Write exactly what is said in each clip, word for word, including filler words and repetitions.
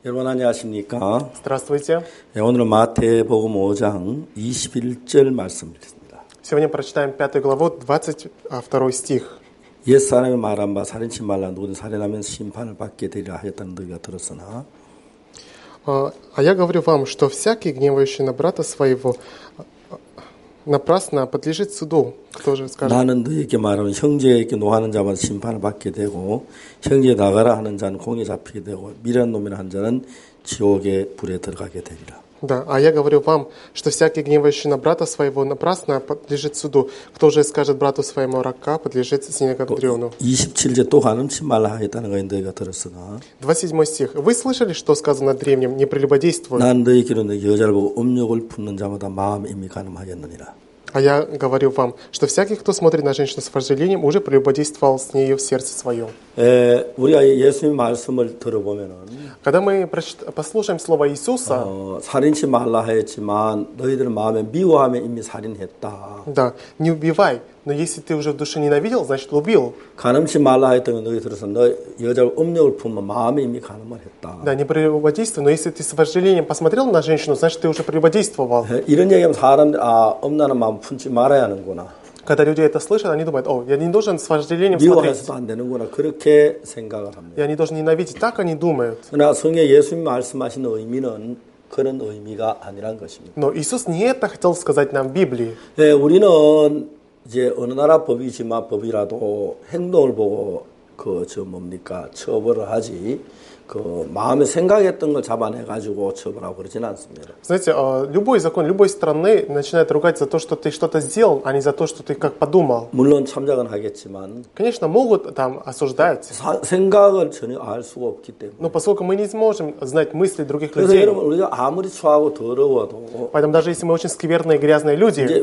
여러분 안녕하십니까? Здравствуйте. 네, 오늘은 마태복음 오 장 이십일 절 말씀입니다. Сегодня прочитаем пятую главу, двадцать второй стих. 옛 사람이 말한 바 살인치 말라 누구든 살인하면 심판을 받게 되리라 하였다는 너희가 들었으나 А я говорю вам, что всякий, гневающий на брата своего, напрасно подлежит суду. Кто же скажет? 나는 너희에게 말하면 형제에게 노하는 자마다 심판을 받게 되고 형제에 나가라 하는 자는 공에 잡히게 되고 미련한 놈이나 한 자는 지옥의 불에 들어가게 되리라. Да, а я говорю вам, что всякий, гневающий на брата своего, напрасно подлежит суду. Кто же скажет брату своему рака, подлежит снегодрёну. 이십칠 절 또 간음치 말라 하였다는 것을 너희가 들었으나 двадцать седьмой стих. Вы слышали, что сказано древним? Не прелюбодействуй. 난 너희에게로 너희 여자를 보고 음욕을 품는 자마다 마음이 이미 간음하였느니라. А я говорю вам, что всякий, кто смотрит на женщину с вожделением, уже прелюбодействовал с нею в сердце своем. 에, 우리가 예수님 말씀을 들어보면은 Когда мы послушаем слово Иисуса, 어, 살인치 말라 하였지만 너희들 마음에 미워하며 이미 살인했다. да, не убивай, но если ты уже в душе ненавидел, значит убил. 간음치 말라 했던 건 너희 들어서 너 여자 음욕을 품으면 마음에 이미 간음을 했다. Да, не прелюбодействуй, но если ты с вожделением посмотрел на женщину, значит ты уже прелюбодействовал. 에, 이런 얘기하면 사람들 아 엄나는 마음 품지 말아야 하는구나. Когда люди это слышат, они думают, о, я не должен с вожделением смотреть. 미워해서도 안 되는구나. 그렇게 생각을 합니다. Я не должен ненавидеть. Так они думают. 그러나 성경 예수님 말씀하신 의미는 그런 의미가 아니란 것입니다. Но Иисус не это хотел сказать нам в Библии. 네, 우리는 이제 어느 나라 법이지만 법이라도 행동을 보고 그 저 뭡니까 처벌을 하지 그 마음에 생각했던 걸 잡아내 가지고 처벌하고 그러지는 않습니다. Знаете, любой закон любой страны начинает ругать за то, что ты что-то сделал, а не за то, что ты как подумал. 물론 참작은 하겠지만 Конечно, могут там осуждать. 사, 생각을 전혀 알 수가 없기 때문에. Но поскольку мы не сможем знать мысли других 그래서 людей, 여러분 우리가 아무리 추하고 더러워도 поэтому даже если мы очень скверные, грязные люди, 이제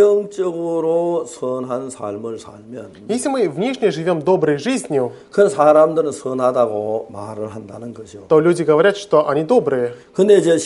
외형적으로 선한 삶을 살면 если мы внешне живем доброй жизнью, 그 사람들은 선하다고 말을 한다는 거죠. то люди говорят, что они добрые. 근데 이제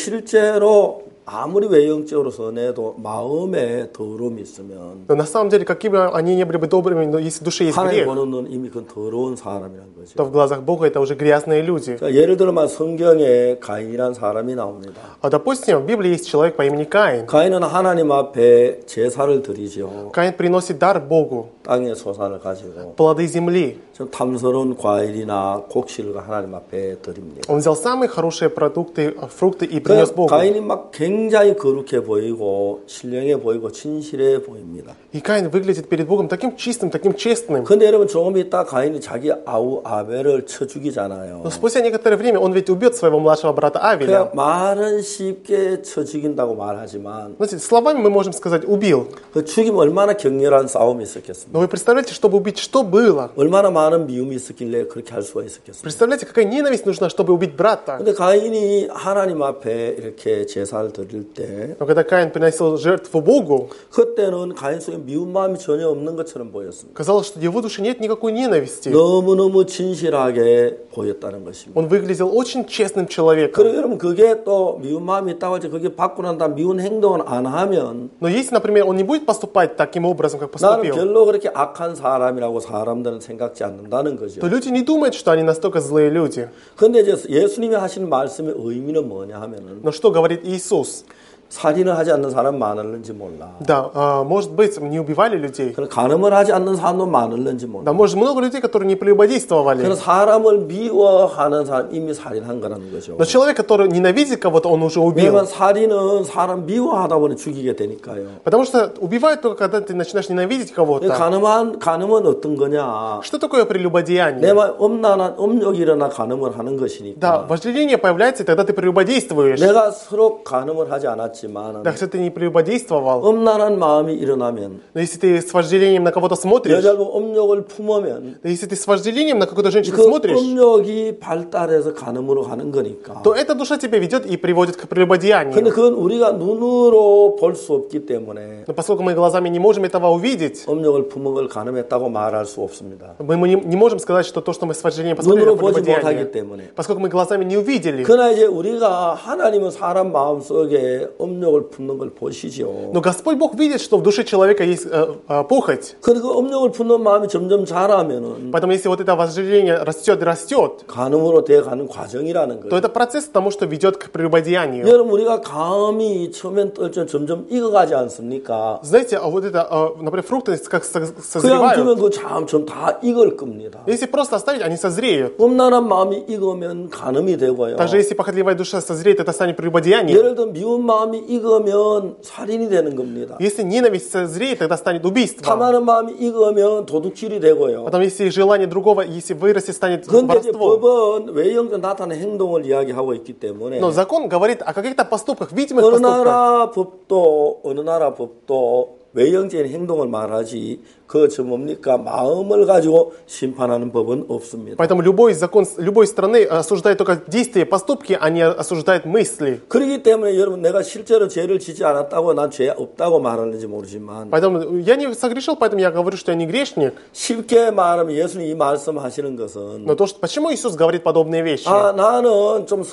실제로 아무리 외형적으로 선해도 마음에 더러움이 있으면 Но на самом деле, какими бы они не были бы добрыми, но если в душе есть 하나님 грех, 보는 눈 이미 그건 더러운 사람이라는 거죠. то в глазах Бога это уже грязные люди. 자, 예를 들면 성경에 가인이라는 사람이 나옵니다. А допустим, в Библии есть человек по имени Каин. 가인은 하나님 앞에 제사를 드리죠. Каин приносит дар Богу, 땅의 소산을 가지고 плоды земли. 좀 탐스러운 과일이나 곡식을 하나님 앞에 드립니다. Он взял самые хорошие продукты, фрукты и принес 그 Богу. 가인이 막 굉장히 거룩해 보이고 신령해 보이고 진실해 보입니다. И Каин выглядит перед Богом таким чистым, таким честным. 근데 여러분 조금 있다 가인이 자기 아우 아벨을 쳐 죽이잖아요. Но спустя некоторое время он ведь убьет своего младшего брата Авеля. 그냥 말은 쉽게 쳐 죽인다고 말하지만 Знаете, словами мы можем сказать «убил». 그 죽이면 얼마나 격렬한 싸움이 있었겠습니까? Но вы представляете, чтобы убить, что было? 얼마나 많은 미움이 있었길래 그렇게 할 수가 있었겠습니까? Представляете, какая ненависть нужна, чтобы убить брата? 근데 가인이 하나님 앞에 이렇게 제사를 드릴 때 Но когда Каин приносил жертву Богу, 그때는 가인 속에 미운 마음이 전혀 없는 것처럼 보였습니다. казалось, что в его душе нет никакой ненависти. 너무너무 진실하게 보였다는 것입니다. Он выглядел очень честным человеком. 그리고 여러분 그게 또 미운 마음이 있다고 하지 그게 받고 난 다음 미운 행동을 안 하면 Но если, например, он не будет поступать таким образом, как 나는 поступил, 별로 그렇게 악한 사람이라고 사람들은 생각지 않는다는 거죠. то люди не думают, что они настолько злые люди. 그런데 이제 예수님이 하시는 말씀의 의미는 뭐냐 하면은 Но что говорит Иисус? 살인을 하지 않는 사람 많을는지 몰라. Да, а, может быть, не убивали людей. 그런 간음을 하지 않는 사람도 많을는지 몰라. Да, может, много людей, которые не прелюбодействовали. 그런 사람을 미워하는 사람 이미 살인한 거라는 거죠. Но человек, который ненавидит кого-то, он уже убил. 왜냐면 살인은 사람 미워하다 보니 죽이게 되니까요. Потому что убивают только, когда ты начинаешь ненавидеть кого-то. 간음한 간음은 어떤 거냐? Что такое прелюбодеяние? 내 말 엄나나 음욕이 일어나 간음을 하는 것이니까. Да, вожделение появляется, и тогда ты прелюбодействуешь. 내가 서로 간음을 하지 않았지만 Да, если ты не прелюбодействовал, 음란한 마음이 일어나면 но если ты с вожделением на кого-то смотришь, 여자고 음욕을 품으면 да, если ты с вожделением на какую-то женщину 그 смотришь, 음욕이 발달해서 간음으로 가는 거니까. то эта душа тебя ведет и приводит к прелюбодеянию. 근데 그건 우리가 눈으로 볼 수 없기 때문에 Но поскольку мы глазами не можем этого увидеть, 음욕을 품은 걸 간음했다고 말할 수 없습니다. мы мы не, не можем сказать, что то, что мы с вожделением посмотрели, 눈으로 это 보지 못하기 прелюбодеяние. 때문에. Поскольку мы глазами не увидели. 그러나 이제 우리가 하나님은 사람 마음속에 업력을 품는 걸 보시죠. Но Господь Бог видит, что в душе человека есть э, э, похоть. 그 업력을 품는 마음이 점점 자라면은 Поэтому если вот это вожделение растет и растет, 간음으로 돼가는 과정이라는 то 거예요. это процесс к тому, что ведет к прелюбодеянию. 여러분 우리가 감이 처음엔 떨죠 점점 익어가지 않습니까? Знаете, а вот это, э, например, фрукты как со- 그냥 созревают. 두면 그 점점 다 익을 겁니다. Если просто оставить, они созреют. 음란한 마음이 익으면 간음이 되고요. Также если похотливая душа созреет, это станет прелюбодеянием. 예를 들어 미운 마음이 익으면 살인이 되는 겁니다. Если ненависть созреет, тогда станет убийством. 탐하는 마음이 익으면 도둑질이 되고요. Потом, если желание другого, если вырастет, станет 그런데 이제 воровством. 법은 외형적 나타나는 행동을 이야기하고 있기 때문에 Но закон говорит о каких-то поступках, видимых 어느 поступках. 나라 법도 어느 나라 법도 외형적인 행동을 말하지 그 저 뭡니까 마음을 가지고 심판하는 법은 없습니다. Поэтому любой закон любой страны осуждает только действия, поступки, а не осуждает мысли. 그렇기 때문에 여러분 내가 실제로 죄를 지지 않았다고 난 죄 없다고 말하는지 모르지만 Поэтому я не согрешил, поэтому я говорю, что я не грешник. 쉽게 말하면 예수님 이 말씀하시는 것은 Но то, что, почему Иисус говорит подобные вещи? 아 나는 좀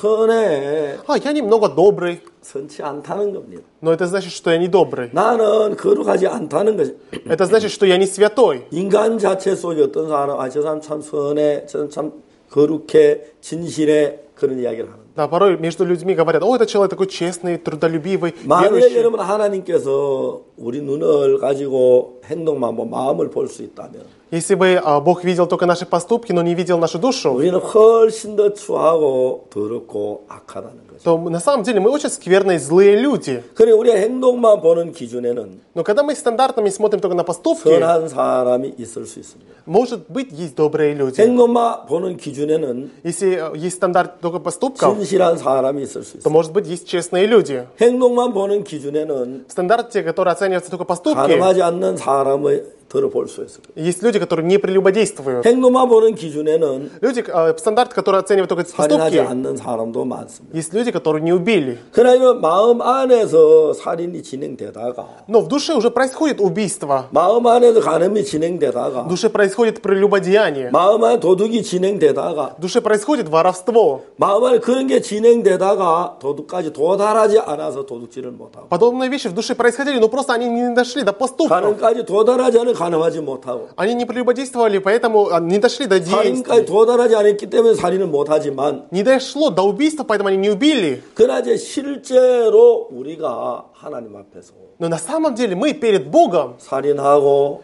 선해 А, я немного добрый. 선치 않다는 겁니다. Но это значит, что я не добрый. 나는 거룩하지 않다는 것이 Это значит, что я не святой. 인간 자체 속에 어떤 사람 아 저 사람 참 선해 저 사람 참 거룩해 진실해 그런 이야기를 하는 Да, порой между людьми говорят, о, этот человек такой честный, трудолюбивый, 만약에 верующий. 여러분 하나님께서 우리 눈을 가지고 행동만 뭐 마음을 볼 수 있다면 Если бы а, Бог видел только наши поступки, но не видел нашу душу, 우리는 훨씬 더 추하고 더럽고 악하다는 거죠. то на самом деле мы очень скверные, злые люди. 그래 우리가 행동만 보는 기준에는 Но когда мы стандартами смотрим только на поступки, 선한 사람이 있을 수 있습니다. может быть, есть добрые люди. 행동만 보는 기준에는 Если э, есть стандарт только поступков, 진실한 사람이 있을 수 то, 있습니다. может быть, есть честные люди. 행동만 보는 기준에는 В стандарте, который оценивается только поступки, 가늠하지 않는 사람을 들어볼 수 있을 거예요. есть люди, которые не прелюбодействуют. 행동만 보는 기준에는 Люди, э, стандарт, который оценивает только 살인하지 поступки, 않는 사람도 많습니다. есть люди, которые не убили. 그러나 이런 마음 안에서 살인이 진행되다가 Но в душе уже происходит убийство. 마음 안에서 간음이 В 진행되다가 душе происходит прелюбодеяние. 마음 안에 도둑이 진행되다가 В душе происходит воровство. 마음 안에 그런 게 진행되다가 도둑까지 도달하지 않아서 도둑질을 못하고 Подобные вещи в душе происходили, но просто они не дошли до поступков. 간음까지 도달하지 않은 간음하지 못하고 Они не прелюбодействовали, поэтому а, не дошли до 살인까지 действий. 도달하지 않았기 때문에 살인을 못하지만 Не дошло до убийства, поэтому они не убили. 그러나 이제 실제로 우리가 하나님 앞에서 Но на самом деле мы перед Богом 살인하고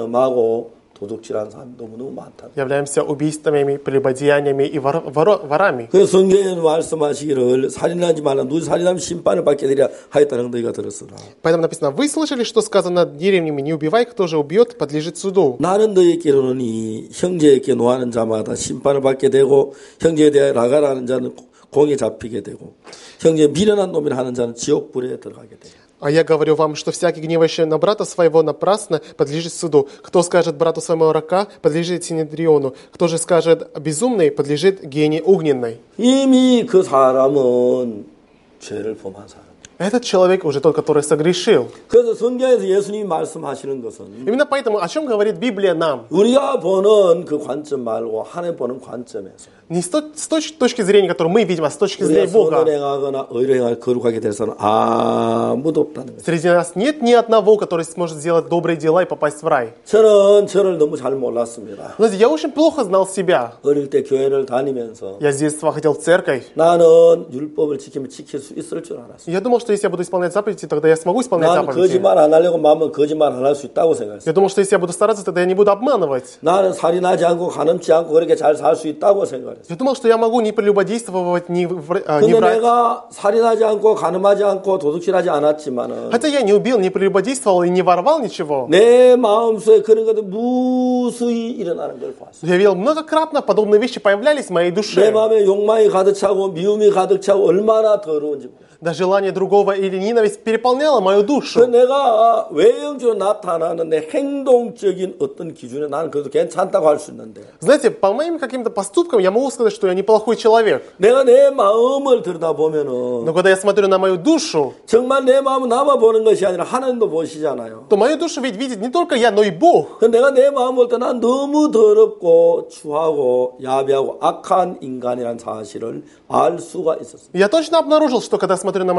간음하고 도둑질한 사람이 너무너무 많다. являемся убийствами, прелюбодеяниями и вор, воро- ворами. 그래서 성경에 말씀하시기를 살인하지 말라. 누구 살인하면 심판을 받게 되리라 하였다는 너희가 들었으나. Поэтому написано, вы слышали, что сказано над деревнями, не убивай, кто же убьет, подлежит суду. 나는 너희에게 이르노니 형제에게 노하는 자마다 심판을 받게 되고 형제에 대하여 나가라는 자는 공에 잡히게 되고 형제 미련한 놈이라 하는 자는 지옥불에 들어가게 되고. А я говорю вам, что всякий, гневающий на брата своего напрасно, подлежит суду. Кто скажет брату своему рака, подлежит синедриону. Кто же скажет безумный, подлежит гене огненной. 이미 그 사람은 죄를 범한 사람. Этот человек уже тот, который согрешил. 그래서 성경에서 예수님이 말씀하시는 것은 Именно поэтому, о чем говорит Библия нам? 우리가 보는 그 관점 말고 하나님 보는 관점에서 Не с, то- с точ- точки зрения, которую мы видим, а с точки зрения 우리가 Бога. 선을 행하거나 의를 행하거나 거룩하게 될 사람은 아무도 없다는 거죠. Среди нас нет ни одного, который сможет сделать добрые дела и попасть в рай. 저는 저를 너무 잘 몰랐습니다. Знаете, я очень плохо знал себя. 어릴 때 교회를 다니면서 Я с детства ходил в церковь. 나는 율법을 지키면 지킬 수 있을 줄 알았어요. И я думал, что если я буду исполнять заповеди, тогда я смогу исполнять 나는 заповеди. 거짓말 안 하려고 마음은 거짓말 안 할 수 있다고 생각했어요. Я думал, что если я буду стараться, тогда я не буду обманывать. 나는 살인하지 않고 간음치 않고 그렇게 잘 살 수 있다고 생각했어요. Я думал, что я могу не прелюбодействовать, не, вр- а, не 근데 врать. 내가 살인하지 않고 간음하지 않고 도둑질하지 않았지만은 Хотя я не убил, не прелюбодействовал и не воровал ничего. 내 마음속에 그런 것들 무수히 일어나는 걸 봤어요. Я видел многократно подобные вещи появлялись в моей 내 душе. 마음에 욕망이 가득 차고 미움이 가득 차고 얼마나 더러운지 몰라요. Да желание другого или ненависть переполняло мою 그 душу. 내가 외형적으로 나타나는 내 행동적인 어떤 기준에 나는 그래도 괜찮다고 할 수 있는데 Знаете, по моим каким-то поступкам я могу сказать, что я неплохой человек. 내가 내 마음을 들여다보면은 Но когда я смотрю на мою душу, 정말 내 마음은 나만 보는 것이 아니라 하나님도 보시잖아요. то мою душу ведь видит не только я, но и Бог. 그 내가 내 마음 볼 때 난 너무 더럽고 추하고 야비하고 악한 인간이라는 사실을 알 수가 있었어요. Я точно обнаружил, что когда смотрю на мою душу, я очень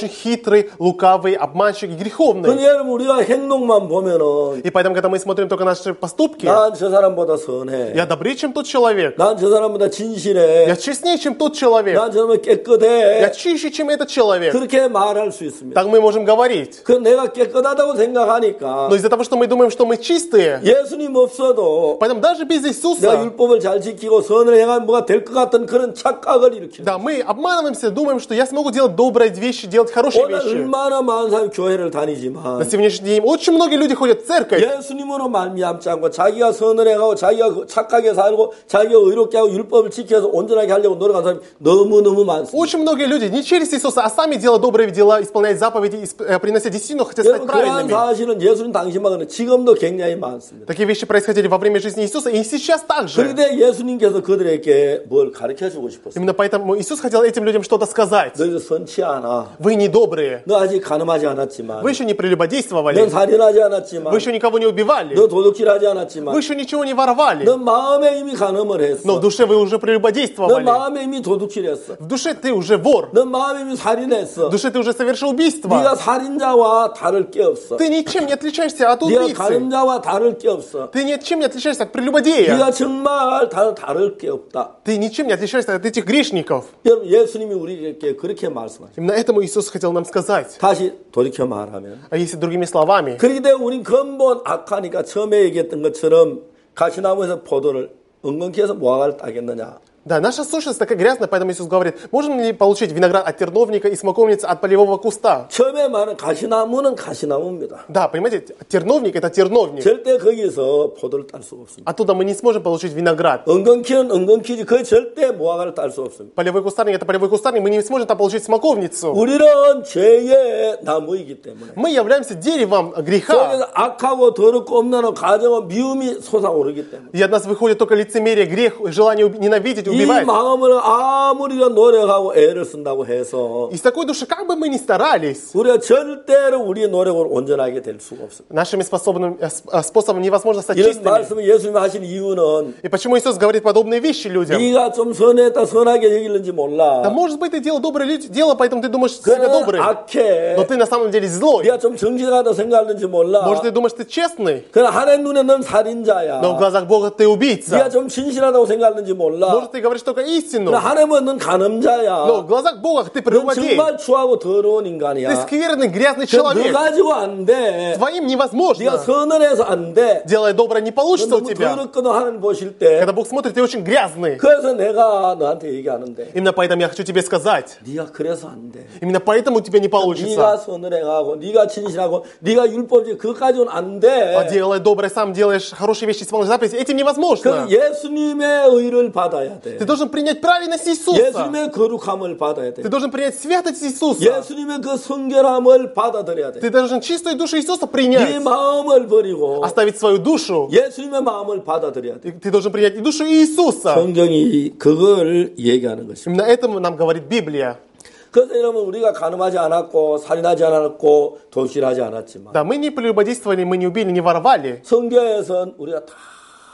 очень хитрый, лукавый, обманщик и греховный. 근데 여러분 우리가 행동만 보면은 И поэтому, когда мы смотрим только наши поступки, 난 저 사람보다 선해. я добрее, чем тот человек. 난 저 사람보다 진실해. Я честнее, чем тот человек. 난 저 사람보다 깨끗해. Я чище, чем этот человек. 그렇게 말할 수 있습니다. Так мы можем говорить. 그 내가 깨끗하다고 생각하니까 Но из-за того, что мы думаем, что мы чистые, 예수님 없어도 поэтому даже без 내가 Иисуса, 율법을 잘 지키고 선을 행하면 뭐가 될 것 같은 그런 착각을 일으키는 да, мы обманываемся, думаем, что я смогу делать добрые вещи, делать хорошие 오늘 вещи. 얼마나 많은 사람이 교회를 На 다니지만 сегодняшний день очень многие люди ходят в церковь, 예수님으로 말미암지 않고 자기가 선을 행하고 자기가 착하게 살고 자기가 의롭게 하고 율법을 지켜서 온전하게 하려고 노력하는 사람이 너무너무 많습니다. очень многие люди не через Иисуса, а сами делают добрые дела, исполняют заповеди, исп- э, приносят десятину, хотят стать 여러분 그러한 правильными. 사실은 예수님 당시만은 지금도 굉장히 많습니다. Такие вещи происходили во время жизни Иисуса, и сейчас также. 그런데 예수님께서 그들에게 뭘 가르쳐주고 싶었어요. Именно поэтому Иисус хотел этим людям что-то сказать. 너희들 선치 않아. Вы не добрые, 너 아직 가늠하지 않았지만 вы еще не прелюбодействовали, 넌 살인하지 않았지만 вы еще никого не убивали, 너 도둑질하지 않았지만 вы еще ничего не воровали, 너 마음에 이미 간음을 했어. но в душе вы уже 너 прелюбодействовали. 마음에 이미 도둑질했어. В душе ты уже вор, 너 마음에 이미 살인했어. в душе ты уже совершил 네가 убийство. 살인자와 다를 게 없어. Ты ничем не отличаешься от 네가 убийцы. 간음자와 다를 게 없어. Ты ничем не отличаешься от прелюбодея. 네가 정말 다, 다를 게 없다. Ты ничем не отличаешься от этих грешников. 여러분 예수님이 우리에게 그렇게 말씀하셨어요. Именно этому Иисус хотел нам сказать. 다시 돌이켜 말하면 А если другими словами, 그렇기 때문에 우린 근본 악하니까 처음에 얘기했던 것처럼 가시나무에서 포도를 은근히 해서 무화과를 따겠느냐. да, наша сущность такая грязная, поэтому Иисус говорит, можем ли получить виноград от терновника и смоковницы от полевого куста? 처음에 말은 가시나무는 가시나무입니다. Да, понимаете, терновник это терновник. 절대 거기서 포도를 딸 수가 없습니다. Оттуда мы не сможем получить виноград. 은근키는 은근키지 그 절대 무화과를 딸 수 없습니다. Полевой кустарник это полевой кустарник, мы не сможем там получить смоковницу. 우리는 죄의 나무이기 때문에 Мы являемся деревом греха. 속에서 악하고 더럽고 없는 가정은 미움이 솟아오르기 때문에 И от нас выходит только лицемерие, грех, желание уб- ненавидеть, 이 убивать. 마음을 아무리가 노력하고 애를 쓴다고 해서 Из такой души, как бы мы ни старались, 우리가 절대로 우리의 노력으로 온전하게 될 수가 없습니다. нашими способными, э, сп- э, способами невозможно стать 이런 чистыми. 말씀을 예수님이 하신 이유는 И почему Иисус говорит подобные вещи людям? 네가 좀 선했다 선하게 여기는지 몰라. Да может быть ты делал доброе ли- дело, поэтому ты думаешь себя 그는 добрый. 악해. Но ты на самом деле злой. 네가 좀 정직하다 생각하는지 몰라. Может ты думаешь ты честный, 그러나 하나님 눈에 넌 살인자야. но в глазах Бога ты 네가 убийца. 좀 진실하다고 생각하는지 몰라. Может ты говоришь только истину, 그러나 하나님은 넌 간음자야. но в глазах Бога ты 넌 прелюбодей. 정말 추하고 더러운 Ты 인간이야. скверный, грязный 그 너 человек. 가지고 안 돼. Твоим 네가 невозможно. 선을 해서 안 돼. Делая доброе не 넌 получится у 너무 тебя. 더럽거든 하나님 보실 때. Когда Бог смотрит, ты очень грязный. 그래서 내가 너한테 얘기하는데 Именно поэтому я хочу тебе сказать. 네가 그래서 안 돼. Именно поэтому у тебя не 네가 получится. 선을 행하고 네가 진실하고 네가 율법지 그까지는 안 А 돼. делая доброе, сам делаешь хорошие вещи, исполняешь заповеди, этим 그 невозможно. 예수님의 의를 받아야 돼. Ты должен принять праведность Иисуса. 예수님의 거룩함을 받아야 돼. Ты должен принять святость Иисуса. 예수님의 그 성결함을 받아들여야 돼. Ты должен чистую душу Иисуса 네 принять. 마음을 버리고 Оставить свою душу. 예수님의 마음을 받아들여야 돼. И Ты должен принять и душу Иисуса. 성경이 그걸 얘기하는 것입니다. Именно этому нам говорит Библия. 그래서 여러분 우리가 간음하지 않았고 살인하지 않았고 도둑질하지 않았지만 Да, мы не прелюбодействовали, мы не убили, не воровали. 성경에서는 우리가 다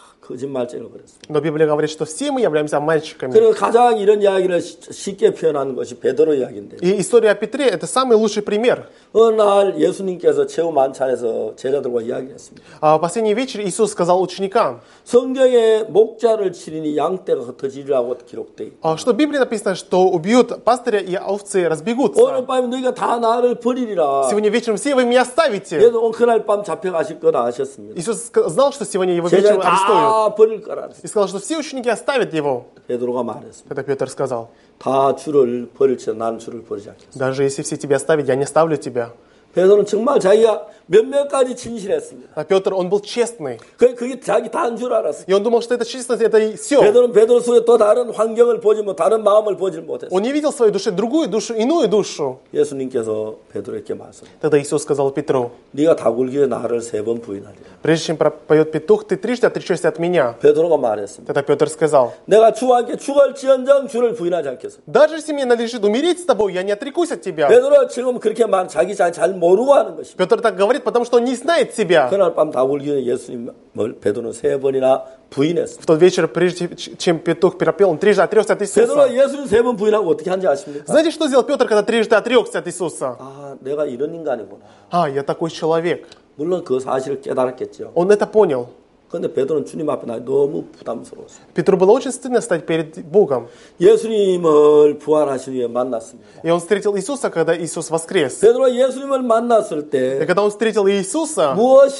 거짓말쟁이를 그랬습니다. Но Библия говорит, что все мы являемся мальчиками. 그리고 가장 이런 이야기를 시- 쉽게 표현하는 것이 베드로 이야기인데 И история о Петре – это самый лучший пример. 어느 날 예수님께서 최후 만찬에서 제자들과 이야기했습니다. А в последний вечер Иисус сказал ученикам, 성경에 목자를 치리니 양떼가 흩어지리라고 기록돼 있다. а, что в Библии написано, что убьют пастыря и овцы 오늘 разбегутся. 밤에 너희가 다 나를 버리리라. Сегодня вечером все вы меня оставите. 그래서 오늘 그날 밤 잡혀가실 거다 아셨습니다. Иисус ска- знал, что сегодня его 제자들 вечером арестуют. 다 버릴 거라. И сказал, что все ученики оставят его. 베드로가 말했습니다. Это Петр сказал. 다 주를 버릴지라 나는 주를 버리지 않겠습니다. Даже если все тебя оставят, я не оставлю тебя. 베드로는 정말 자기가 몇몇까지 진실했습니다. А Петр, он был честный. 그- 그게 자기 다인 줄 알았어요. И он думал, что это честность, это и все. 베드로는 베드로 속에 또 다른 환경을 보지 못, 다른 마음을 보지 못했어요. Он не видел в своей душе другую душу, иную душу. 예수님께서 베드로에게 말씀. Тогда Иисус сказал Петру, 네가 다굴기에 나를 세 번 부인하리라. прежде чем пропоет петух, ты трижды отречешься от меня. 베드로가 말했습니다. Тогда Петр сказал, 내가 주와 함께 죽을지언정 주를 부인하지 않겠어. даже если мне надлежит умереть с тобой, я не отрекусь от тебя. 베드로 지금 그렇게 말 자기 잘, 잘 모르고 하는 것입니다. Петр так говорит, потому что он не знает себя. 그날 밤 다굴기 전에 예수님을 베드로는 세 번이나 부인했습니다. В тот вечер, прежде чем петух пропел, он трижды отрекся от 베드로가 Иисуса. 예수님 세 번 부인하고 어떻게 한지 아십니까? Знаете, что сделал Петр, когда трижды отрекся от Иисуса? 아, 내가 이런 인간이구나. А, я такой человек. 물론 그 사실을 깨달았겠죠. Он это понял. 그런데 베드로는 주님 앞에 나 너무 부담스러웠어요. Петру было очень стыдно стать перед Богом. 예수님을 부활하신 후에 만났습니다. И он встретил Иисуса, когда Иисус воскрес. 베드로가 예수님을 만났을 И 때 когда он встретил Иисуса,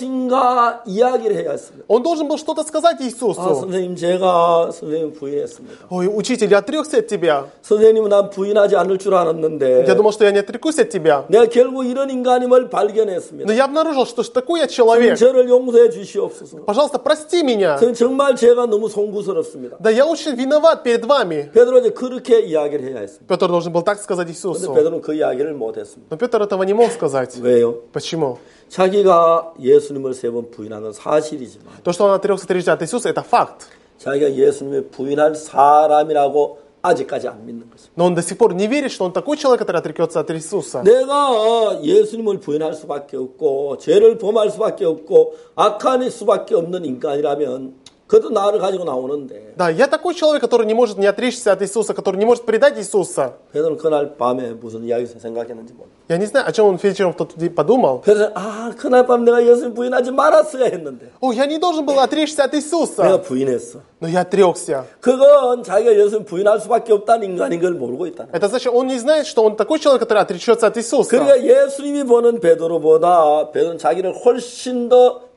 무엇인가 이야기를 해야 했습니다. он должен был что-то сказать 아, Иисусу. 선생님 제가 선생님 부인했습니다. Ой, учитель, я отрекся от тебя. 선생님은 난 부인하지 않을 줄 알았는데 Я думал, что я не отрекусь от тебя. 내가 결국 이런 인간임을 발견했습니다. Но я обнаружил, что ж такой я человек. 저를 용서해 주시옵소서. Пожалуйста, прости меня. 저는 정말 제가 너무 송구스럽습니다. Да я очень виноват перед вами. 베드로 이제 그렇게 이야기를 해야 했습니다. Петр должен был так сказать 그런데 Иисусу. 베드로는 그 이야기를 못했습니다. Но Петр этого не мог сказать. 왜요? Почему? 자기가 예수님을 세 번 부인한 건 사실이지만 То, что он отрекся трижды от Иисуса, это факт. 자기가 예수님을 부인할 사람이라고 아직까지 안 믿는 것입니다. Но он до сих пор не верит, что он такой человек, который отрекется от Иисуса. 내가 예수님을 부인할 수밖에 없고 죄를 범할 수밖에 없고 악한 수밖에 없는 인간이라면 그것도 나를 가지고 나오는데 Да, я такой человек, который не может не отречься от Иисуса, который не может предать Иисуса. 베드로는 그날 밤에 무슨 이야기를 생각했는지 몰라. Я не знаю, о чем он вечером в тот день подумал. 그래서 아 그날 밤 내가 예수님 부인하지 말았어야 했는데 О, я не должен был отречься от 내가 Иисуса. 부인했어. Но я отрекся. 그건 자기가 예수님 부인할 수밖에 없다는 인간인 걸 모르고 있다는 거예요. Это значит, он не знает, что он такой человек, который отречется от Иисуса. 그러니까 예수님이 보는 베드로보다 베드로는 자기를 훨씬 더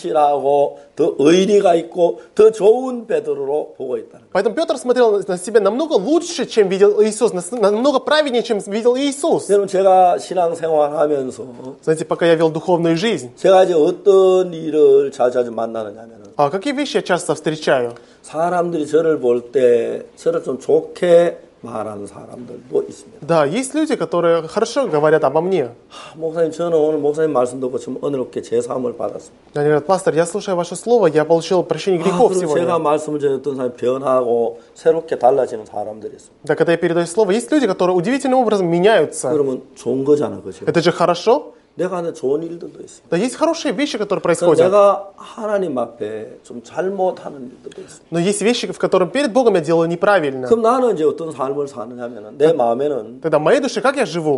진실하고 더 의리가 있고 더 좋은 베드로로 보고 있다는 거예요. Поэтому Петр смотрел на себя намного лучше, чем видел Иисус, намного праведнее, чем видел Иисус. 여러분 제가 신앙생활하면서 Знаете, пока я вел духовную жизнь, 제가 이제 어떤 일을 자주 만나느냐면은 а какие вещи я часто встречаю? 사람들이 저를 볼 때 저를 좀 좋게 말하는 사람들도 있습니다. Да, есть люди, которые хорошо говорят обо мне. 아, 목사님 저는 오늘 목사님 말씀 듣고 좀 은혜롭게 제 사함을 받았습니다. Они говорят, пастор, я слушаю ваше слово, я получил прощение 아, грехов 그리고 제가 сегодня. 말씀을 전에 어떤 사람이 변하고 새롭게 달라지는 사람들이 있습니다. Да, когда я передаю слово, есть люди, которые удивительным образом меняются. 그러면 좋은 거잖아, 그죠? Это же хорошо. 내가 하는 좋은 일들도 있습니다. Да, есть хорошие вещи, которые 그래서 происходят. 내가 하나님 앞에 좀 잘못하는 일들도 있습니다. Но есть вещи, в которых перед Богом я делаю неправильно. 그럼 나는 이제 어떤 삶을 사느냐면은 내 마음에는 Тогда в моей душе как я живу?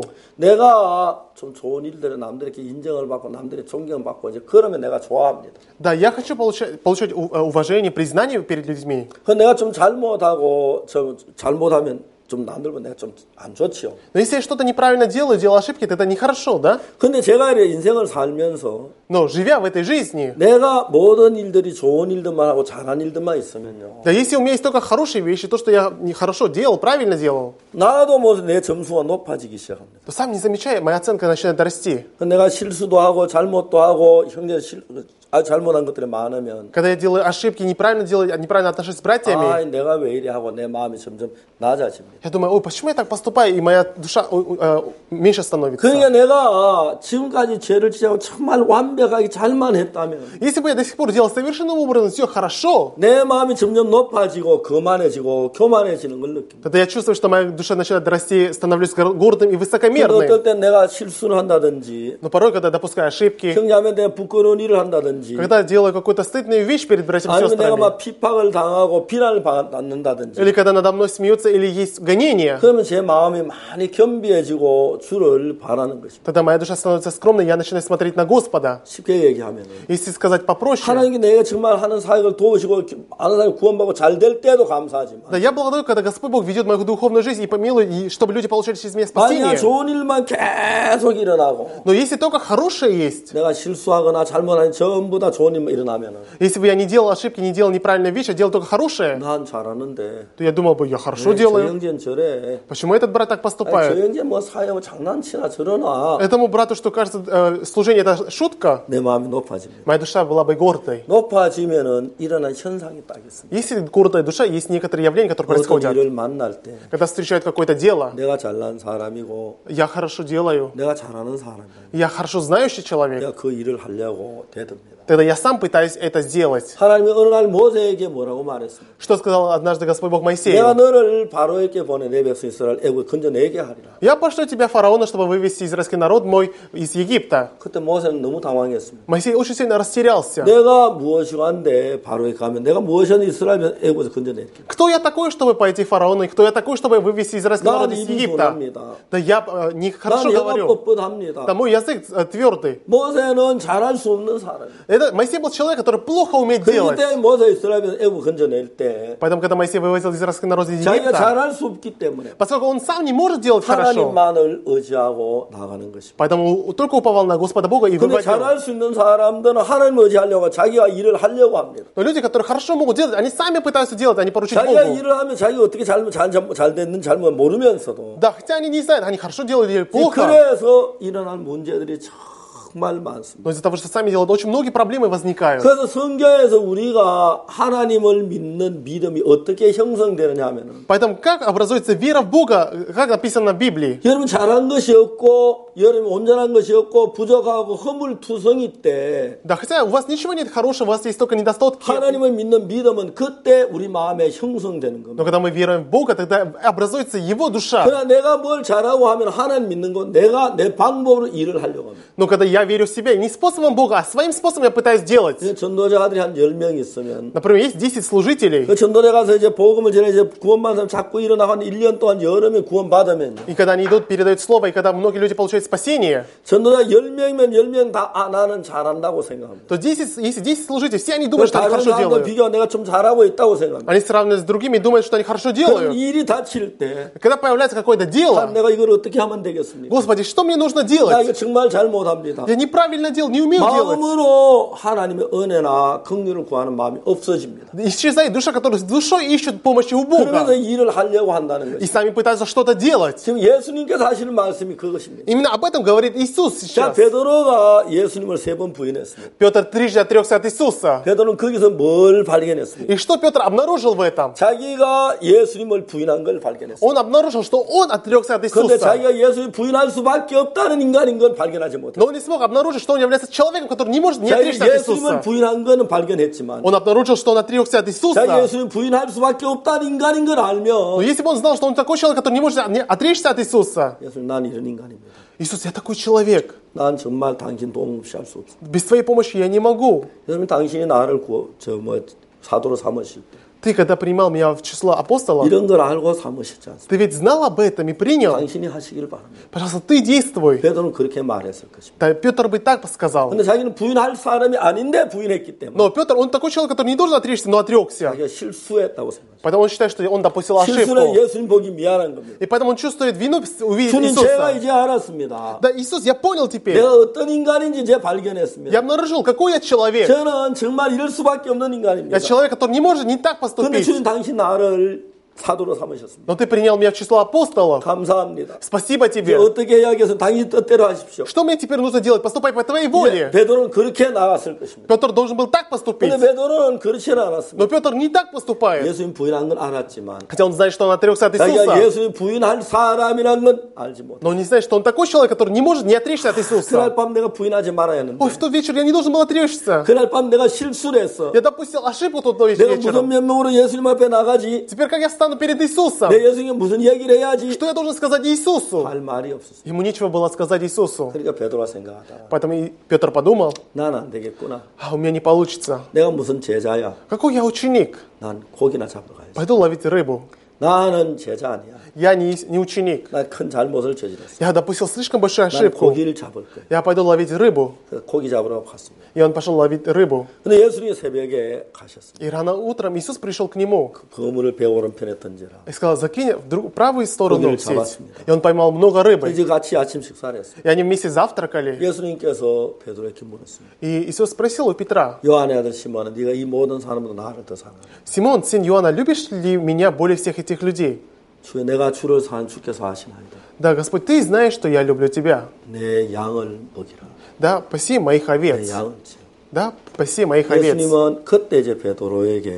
내가 좀 좋은 일들에 남들에게 인정을 받고 남들의 존경을 받고 이제 그러면 내가 좋아합니다. Да, я хочу получать, получать у- э, уважение, признание перед людьми. 그 내가 좀 잘못하고 좀 잘못하면 좀 남들 보면 내가 좀 안 좋지요. Но если я что-то неправильно делаю, делаю ошибки, это нехорошо, да? 근데 제가 이렇게 인생을 살면서 Но живя в этой жизни, 내가 모든 일들이 좋은 일들만 하고 잘한 일들만 있으면요. да, если у меня есть только хорошие вещи, то, что я хорошо делал, правильно делал, 나도 뭐 내 점수가 높아지기 시작합니다. то сам не замечая, моя оценка начинает расти. 내가 실수도 하고 잘못도 하고 형제 실 아, 잘못한 것들이 많으면 Когда я делаю ошибки, неправильно делаю, неправильно отношусь с братьями, 아, 내가 왜 이래 하고 내 마음이 점점 낮아집니다. я думаю, ой, почему я так поступаю, и моя душа ой, ой, э, меньше становится. 그러니까 내가 지금까지 죄를 지하고 정말 완벽하게 잘만 했다면 Если бы я до сих пор делал совершенным образом все хорошо, 내 마음이 점점 높아지고 거만해지고 교만해지는 걸 느낍니다. тогда я чувствую, что моя душа начинает расти, становлюсь гор- гордым и 근데 высокомерным. 어떨 땐 내가 실수를 한다든지 Но порой, когда я допускаю ошибки, 형제하면 내가 부끄러운 일을 한다든지 когда я делаю какую-то стыдную вещь перед братьями и 아니면 내가 сестрами, 막 핍박을 당하고 비난을 받는다든지 или когда надо мной смеются, или есть гонения, 그러면 제 마음이 많이 겸비해지고 주를 바라는 것입니다. тогда моя душа становится скромной, я начинаю смотреть на Господа. 쉽게 얘기하면 Если сказать попроще, 하나님이 내가 정말 하는 사역을 도우시고 하는 사람이 구원받고 잘 될 때도 감사하지만 да, я благодарю, когда Господь Бог ведет мою духовную жизнь и помилует, и чтобы люди получали через меня 만약 спасение. 좋은 일만 계속 일어나고 Но если только хорошее есть, 내가 실수하거나 잘못하는 전부 다 좋은 일만 일어나면 если бы я не делал ошибки, не делал неправильные вещи, а делал только хорошее, 난 잘하는데 то я думал бы, я хорошо 저 делаю. 형제는 저래 Почему этот брат так 아니, 저 поступает? 형제 뭐 사역을 장난치나 저러나 Этому брату, что кажется, э, служение это шутка, 내 마음이 높아집니다. моя душа была бы гордой. 높아지면은 일어난 현상이 딱 있습니다. Если гордая душа, есть некоторые явления, которые 어떤 происходят. 일을 만날 때 Когда встречают какое-то дело, 내가 잘난 사람이고 я хорошо делаю, 내가 잘하는 사람이다. я хорошо знающий человек, 내가 그 일을 하려고 대듭니다. Тогда я сам пытаюсь это сделать. 하나님이 어느 날 모세에게 뭐라고 말했습니다. Что сказал однажды Господь Бог 내가 Моисею? 너를 바로에게 보내 내 백성 이스라엘 애굽에 건져내게 하리라. Я пошлю тебя, фараона, чтобы вывести израильский народ мой из Египта. 그때 모세는 너무 당황했습니다. Моисей очень сильно растерялся. 내가 무엇이고 한데 바로에 가면 내가 무엇이든 이스라엘 애굽에서 건져낼게. Кто я такой, чтобы пойти фараону? И кто я такой, чтобы вывести израильский народ 난 из 입이 Египта? 둔합니다. Да я э, не 난 хорошо 혀가 говорю. 뻣뻣합니다. Да мой язык э, твердый. 모세는 잘할 수 없는 사람이에요. Это Моисей был человек, который плохо умеет делать. 그때 모세 이스라엘 애굽 건져낼 때 Поэтому, когда Моисей вывозил израильский народ из 자기가 Египта, 잘할 수 없기 때문에 поскольку он сам не может делать хорошо, 하나님만을 의지하고 나가는 것입니다. поэтому только уповал на Господа Бога и 근데 выводил. 잘할 수 있는 사람들은 하나님 의지하려고 자기가 일을 하려고 합니다. Но люди, которые хорошо могут делать, они сами пытаются делать, а не поручить 자기가 Богу. 일을 하면 자기가 어떻게 잘못 잘, 잘, 잘 됐는지 잘못 모르면서도 Да, хотя они не знают, они хорошо делают или плохо. 그래서 일어난 문제들이 정말 많습니다. Но из-за того, что сами делают, очень многие проблемы возникают. 그래서 성경에서 우리가 하나님을 믿는 믿음이 어떻게 형성되느냐 하면은 Поэтому как образуется вера в Бога, как написано в Библии? 여러분 잘한 것이 없고 여러분 온전한 것이 없고 부족하고 허물투성이 때 Да, хотя у вас ничего нет хорошего, у вас есть только недостатки. 하나님을 믿는 믿음은 그때 우리 마음에 형성되는 겁니다. Но когда мы веруем в Бога, тогда образуется Его душа. 그러나 내가 뭘 잘하고 하면 하나님 믿는 건 내가 내 방법으로 일을 하려고 합니다. Но когда я верю в себя, не способом Бога, а своим способом я пытаюсь делать. 전도자들이 한 열 명 있으면 Например, есть десять служителей. 그 전도대 가서 이제 복음을 전해 이제 구원받은 사람 자꾸 일어나고 한 일 년 동안 여러 명 구원받으면 И когда они идут, передают слово, и когда многие люди получают спасение, 전도자 열 명이면 열 명 다 아, 나는 잘한다고 생각합니다. то десять, если десять служителей, все они думают, что они 다른 хорошо 사람들 делают. 비교 내가 좀 잘하고 있다고 생각합니다. Они сравнивают с другими и думают, что они хорошо 그럼 делают. 일이 닥칠 때 Когда появляется какое-то 아, дело, 내가 이걸 어떻게 하면 되겠습니까? Господи, что мне нужно 나 делать? 이거 정말 잘못합니다. Я неправильно делал, не умею делать. 마음으로 하나님의 은혜나 긍휼을 구하는 마음이 없어집니다. Исчезает душа, которая с душой ищет помощи у 그러면서 Бога. 일을 하려고 한다는 И 것이. сами пытаются что-то делать. 지금 예수님께서 하시는 말씀이 그것입니다. Именно об этом говорит Иисус 자, сейчас. 베드로가 예수님을 세 번 부인했습니다. Петр трижды отрекся от Иисуса. 베드로는 거기서 뭘 발견했습니까? И что Петр обнаружил в этом? 자기가 예수님을 부인한 걸 발견했어요. Он обнаружил, что он отрекся от 그런데 Иисуса. 자기가 예수님을 부인할 수밖에 없다는 인간인 걸 발견하지 못했어요. Но он не смог обнаружить, что он является человеком, который не может не отречься 자기가 от 예수님을 Иисуса. 부인한 거는 발견했지만 Он обнаружил, что он отрекся от 자기가 Иисуса. 예수님을 부인할 수밖에 없다는 인간인 걸 Но 알면 если бы он знал, что он такой человек, который не может не отречься от Иисуса. 예수님 난 이런 인간입니다. Иисус, я такой человек. 난 정말 당신 도움 없이 할 수 없어. Без твоей помощи я не могу. 예수님 당신이 나를 구워 저뭐 사도로 삼으실 때 Ты, когда принимал меня в число апостолов, 이런 걸 알고 삼으셨지 않습니까? ты ведь знал об этом и принял. 당신이 하시길 바랍니다. Пожалуйста, ты действуй. 베드로는 그렇게 말했을 것입니다. Да, Петр бы так сказал. 근데 자기는 부인할 사람이 아닌데 부인했기 때문에 Но Петр, он такой человек, который не должен отречься, но отрекся. 자기가 실수했다고 생각합니다. Поэтому он считает, что он допустил 실수는 ошибку. 예수님 보기 미안한 겁니다. И поэтому он чувствует вину, увидев 주님 제가 Иисуса. 이제 알았습니다. Да, Иисус, я понял теперь. 내가 어떤 인간인지 제가 발견했습니다. Я обнаружил, какой я человек. 저는 정말 이럴 수밖에 없는 인간입니다. Я человек, который не может не так 그런데 주님 поступить. 당신 나를 사도로 삼으셨습니다. Но ты принял меня в число апостолов. 감사합니다. Спасибо 이제 тебе. 어떻게 해야 하겠어? 당신 뜻대로 하십시오. Что мне теперь нужно делать? Поступай по твоей воле. 베드로는 그렇게 나갔을 것입니다. Петр должен был так поступить. 근데 베드로는 그렇지는 않았습니다. Но Петр не так поступает. 예수님 부인한 건 알았지만 Хотя он знает, что он отрекся от 자기가 Иисуса. 예수님 부인할 사람이란 건 알지 못해. Но он не знает, что он такой человек, который не может не отречься от Иисуса. 그날 밤 내가 부인하지 말아야 했는데 Ой, в тот вечер я не должен был отречься. 그날 밤 내가 실수를 했어. Я допустил ошибку тот 내가 무슨 вечером. 면목으로 예수님 앞에 나가지? Теперь как я встану перед Иисусом? 내 예수님께 무슨 얘기를 해야지? Что я должен сказать Иисусу? 할 말이 없었어. Ему нечего было сказать Иисусу. 그러니까 베드로가 생각하다. Поэтому и Петр подумал, 난 안 되겠구나. а у меня не получится. 내가 무슨 제자야? Какой я ученик? 난 고기나 잡으러 가야지. Пойду ловить рыбу. 나는 제자 아니야. Я не, не ученик. 나 큰 잘못을 저질렀어. Я допустил слишком большую 난 ошибку. 고기를 잡을 거야. Я пойду ловить рыбу. 그래서 고기 잡으러 갔습니다. И он пошел ловить рыбу. 근데 예수님이 새벽에 가셨습니다. И рано утром Иисус пришел к нему 그물을 배 오른편에 던져라. и сказал, закинь в друг- правую сторону 고기를 сеть. 잡았습니다. И он поймал много рыбы. 이제 같이 아침 식사를 했어요. И они вместе завтракали. 예수님께서 베드로에게 물었습니다. И Иисус спросил у Петра, 요한의 아들 시몬아, 네가 이 모든 사람보다 나를 더 사랑하냐? Симон, сын Иоанна, любишь ли меня более всех этих людей? 주여, 내가 주를 사는 주께서 하시나이다. Да, Господь, ты знаешь, что я люблю тебя. 내 양을 먹이라. Да, паси моих 내 овец. 양을 지. Да, паси моих овец. 예수님은 그때 이제 베드로에게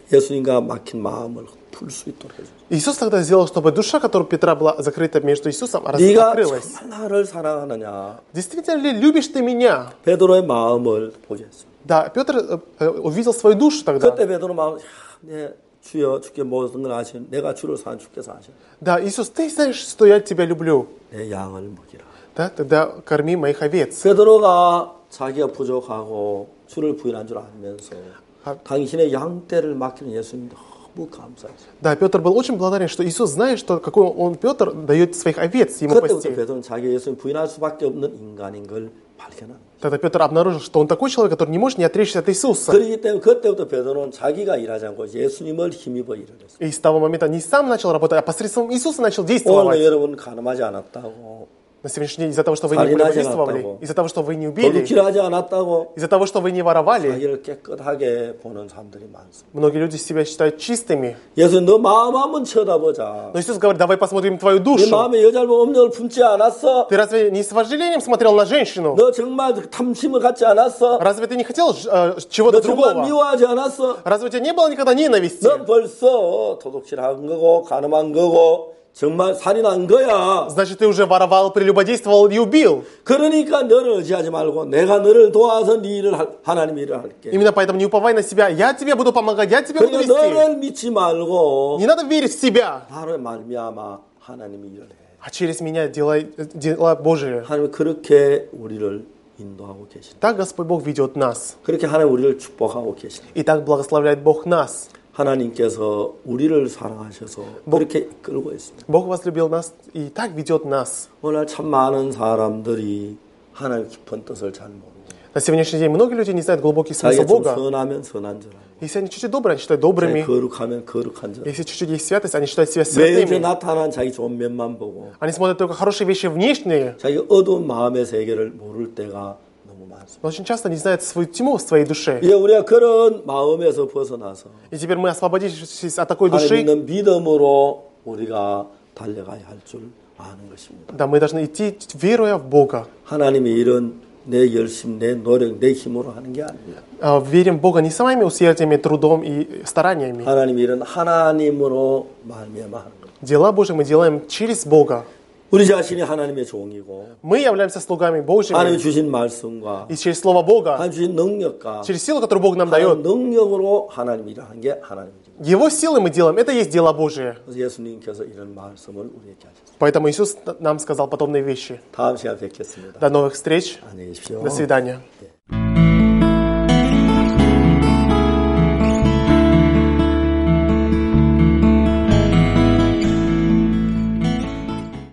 예수님과 막힌 마음을 풀 수 있도록 해줘. Иисус тогда сделал, чтобы душа, которая у Петра была закрыта между Иисусом, раз- 네가 открылась. 정말 나를 사랑하느냐? Действительно ли любишь ты меня? 베드로의 마음을 보게 했습니다. Да, Петр э, э, увидел свою душу тогда. 그때 베드로 마음, 야, 내 주여 주께 모든 걸 아시는 내가 주를 사는 주께서 아시는 Да, Иисус, ты знаешь, что я тебя люблю. 내 양을 먹이라. Да, тогда корми моих овец. 베드로가 자기가 부족하고 주를 부인한 줄 알면서 아. 당신의 양떼를 맡기는 예수님 너무 감사했어요. Да, Петр был очень благодарен, что Иисус, знает, что какой он, Петр, дает своих овец ему 그때부터 пасти. 베드로는 자기 예수님 부인할 수밖에 없는 인간인 걸 발견합니다. Тогда Петр обнаружил, что он такой человек, который не может не отречься от Иисуса. 그렇기 때문에 그때부터 베드로는 자기가 일하지 않고 예수님을 힘입어 일을 했어요. И с того момента не сам начал работать, а посредством Иисуса начал 오늘 действовать. 여러분 가늠하지 않았다고, На сегодняшний день из-за того, что вы не 살인하지 прелюбодействовали, 않았다고, из-за того, что вы не убили, 도둑질하지 않았다고 из-за того, что вы не воровали, 자기를 깨끗하게 보는 사람들이 많습니다. многие люди себя считают чистыми. 예수님 너 마음 한번 쳐다보자. Но Иисус говорит, давай посмотрим твою 네 душу. 마음에 여자를 엄력을 품지 않았어? Ты разве не с вожделением смотрел на женщину? 너 정말 탐심을 갖지 않았어? Разве ты не хотел э, 너 чего-то 정말 другого? 미워하지 않았어? Разве у тебя не было никогда ненависти? 넌 벌써 도둑질한 거고 가늠한 거고 정말 살인한 거야. Значит, ты уже воровал, прелюбодействовал и убил. 그러니까 너를 의지하지 말고 내가 너를 도와서 네 일을 할, 하나님 일을 할게. Именно поэтому не уповай на себя. Я тебе буду помогать, я тебе буду 그러니까 вести. 너를 믿지 말고 Не надо верить в себя. 나를 말미암아 하나님이 일을 해. А через меня делай дела Божии. 하나님 그렇게 우리를 인도하고 계신다. Так Господь Бог ведет нас. 그렇게 하나님 우리를 축복하고 계신다. И так благословляет Бог нас. 하나님께서 우리를 사랑하셔서 그렇게 이끌고 있습니다. Бог возлюбил нас и так ведет нас. 오늘 참 많은 사람들이 하나님 깊은 뜻을 잘 모르고 На сегодняшний день многие люди не знают глубокий смысл 자기가 좀 Бога. 선하면 선한 줄 알고 Если они чуть-чуть добрые, они считают 자기 добрыми. 거룩하면 거룩한 줄 알고 Если чуть-чуть есть святость, они считают себя 매일 святыми. 나타난 자기 좋은 면만 보고 Они смотрят только хорошие вещи внешние. 자기 어두운 마음의 세계를 모를 때가 너무 많습니다. Но очень часто не знают свою тьму в своей душе. 이제 우리가 그런 마음에서 벗어나서 И теперь мы, освободившись от такой 하나님 души, 있는 믿음으로 우리가 달려가야 할 줄 아는 것입니다. да, мы должны идти, веруя в Бога. 하나님의 일은 내 열심, 내 노력, 내 힘으로 하는 게 아닙니다. А, Верим в Бога не своими усердиями, трудом и стараниями. 하나님의 일은 하나님으로 말미암아 하는 겁니다. Дела Божьи мы делаем через Бога. 우리 자신이 하나님의 종이고 Мы являемся слугами 하나님이 Божьими. 주신 말씀과 И через Слово Бога, 하나님 주신 능력과 через силу, которую Бог нам 하나님 дает, 능력으로 하나님 일을 하는 게 하나님의 일입니다. Его силы мы делаем. Это есть дело Божие. 그래서 예수님께서 이런 말씀을 우리에게 하셨습니다. Поэтому Иисус нам сказал подобные вещи. 다음 시간에 뵙겠습니다. До новых встреч. 안녕히 계십시오. До свидания.